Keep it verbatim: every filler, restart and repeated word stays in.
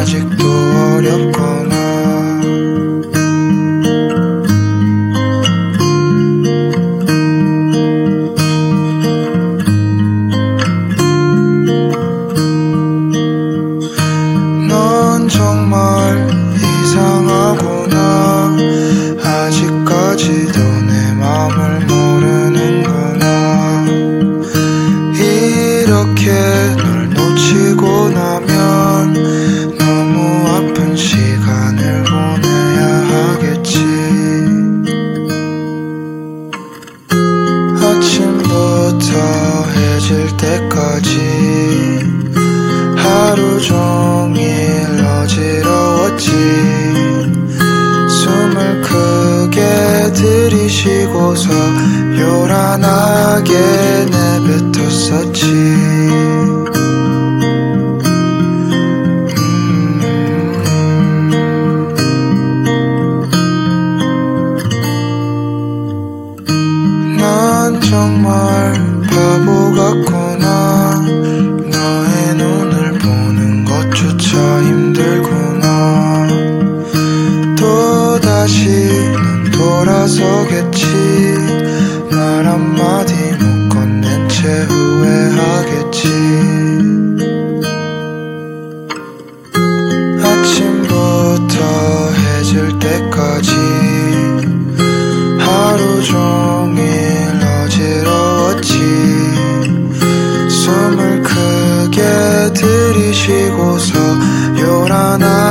아직도 어렵구나. 넌 정말 이상하구나. 아직까지도 내 맘을 모르는구나. 이렇게 널 놓치고 나면 너무 아픈 시간을 보내야 하겠지. 아침부터 해질 때까지 하루 종일 어지러웠지. 숨을 크게 들이쉬고서 요란하게 내뱉었었지. 음. 난 정말 바보 같구나. 너의 눈을 보는 것조차 힘들구나. 또다시는 돌아서겠지. 말 한마디 못 건넨 채 후회하겠지. 아침부터 해질 때까지 하루 종일 어지러웠지. 숨을 크게 들이쉬고서 요란한